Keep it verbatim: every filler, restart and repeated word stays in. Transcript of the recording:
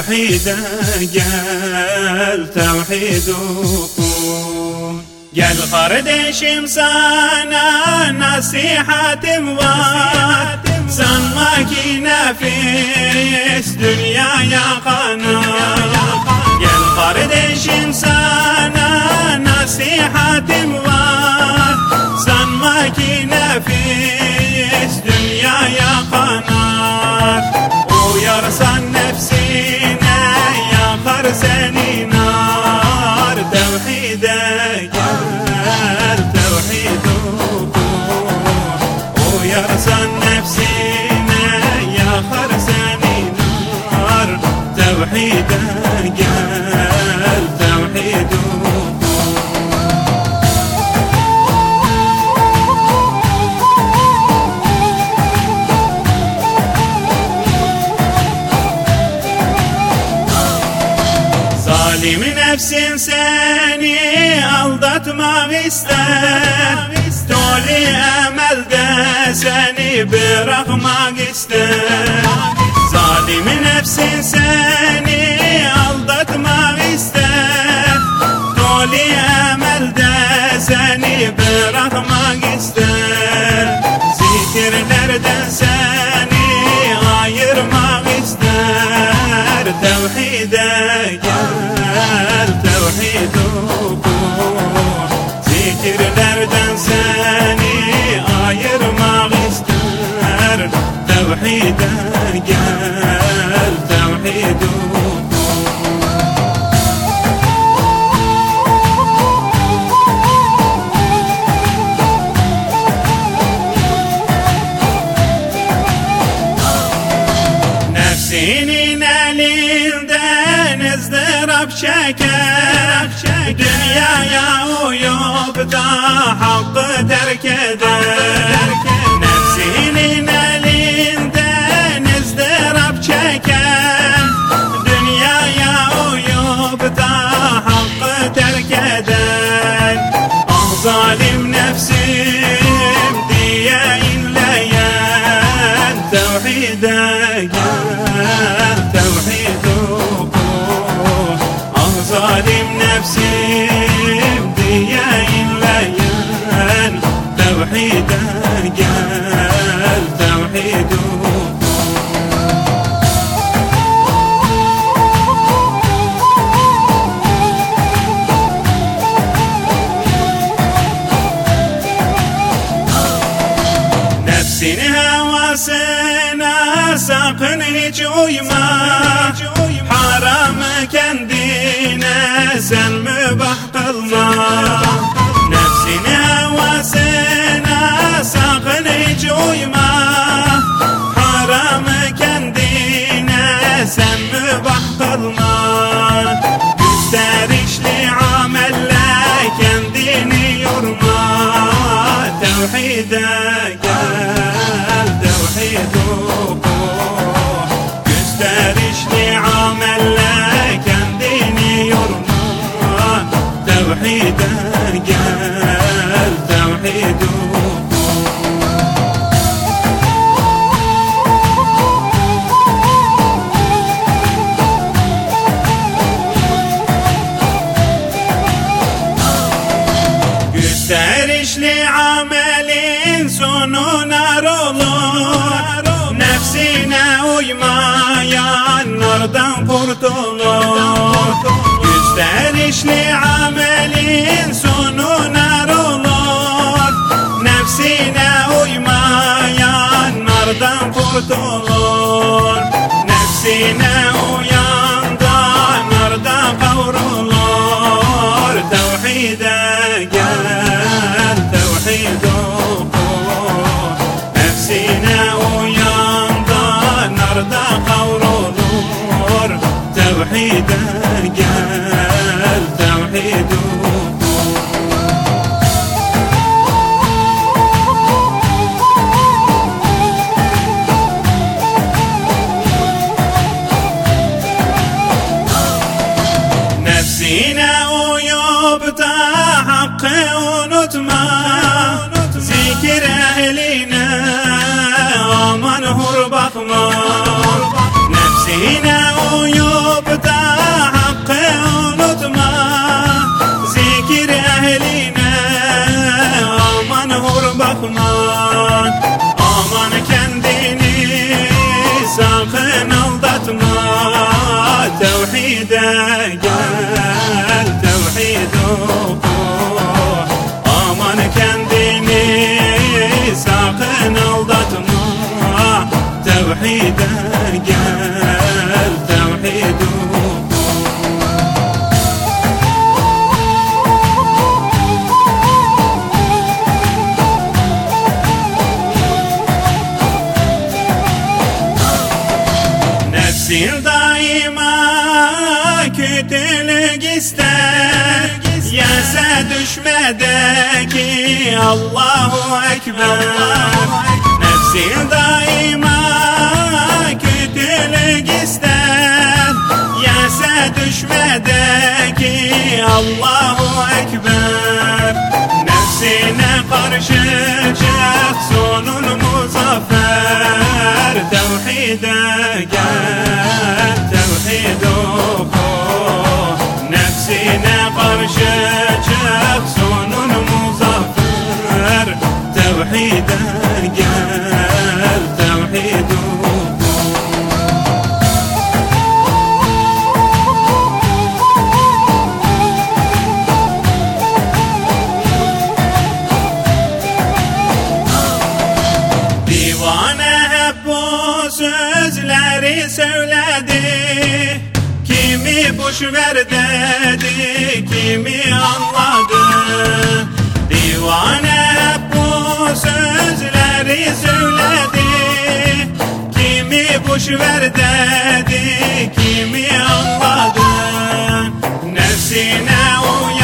tevhide gel, tevhid oku. Gel kardeşim, sana nasihatim var. Sanma ki nefis dünyaya kanar. Gel kardeşim, sana nasihatim var. Sanma ki nefis dünyaya kanar. Uyarsan nefsine yakar seni nar. Tevhide gel, tevhid oku. Uyarsan nefsine yakar seni nar. Tevhide gel, tevhid oku. Zalim nefsin seni aldatmak ister. Doli emelde seni bırakmak ister. Zalim nefsin seni aldatmak ister. Doli emelde seni bırakmak ister. Zikirlerden seni ayırmak ister. Tevhide gel, tevhid oku. Zikirlerden seni ayırmak ister. Tevhide gel, tevhid oku. Nefsinin elinden ızdırap çeker. Dünyaya uyup da hakkı terk eder. Nefsinin elinden ızdırap çeker. Dünyaya uyup da hakkı terk eder. Ah zalim nefsim diye inleyen. Tevhide gel, tevhid oku. Ah zalim nefsim diye inleyen. Tevhide gel, tevhid oku. Nefsin hevasına sakın hiç uyma. Haramı kendine sen mübah kılma. Nefsin hevasına sakın hiç uyma. Haramı kendine sen mübah kılma. Gösterişli amelle kendini yorma. Tevhide gel, tevhid oku. Gösterişli amelle kendini yorma. Tevhide gel, tevhid oku. Gösterişli amelin sonu nar olur. Nefsine uymayan nardan kurtulur. Gösterişli amelin sonu nar olur. Nefsine uymayan nardan kurtulur. Nefsine uyan da narda kavrulur. Tevhide gel, tevhid oku. Nefsine uyan da narda kavrulur. Tevhide gel, tevhid oku. Nefsine uyup da hakkı unutma. Zikir ehline aman hur bakma. Nefsine Nefsine uyup da hakkı unutma, zikir ehline aman hur bakma. Aman kendini sakın aldatma, tevhide gel, tevhid oku. Aman kendini sakın aldatma, tevhide gel, tevhid oku. Nefsin daima kötülük ister, yese düşme de ki Allahu Ekber. Nefsin daima kötülük ister, yese düşme de ki Allahu Ekber. Nefsine karşı çık, sonun muzaffer, tevhide gel, tevhid oku. Nefsine karşı çık, sonun muzaffer, tevhide gel, tevhid oku. Divane hep bu sözleri söyledi, kimi boş ver dedi, kimi anladı. Divane hep bu sözleri söyledi, kimi boş ver dedi, kimi anladı. Nefsine uy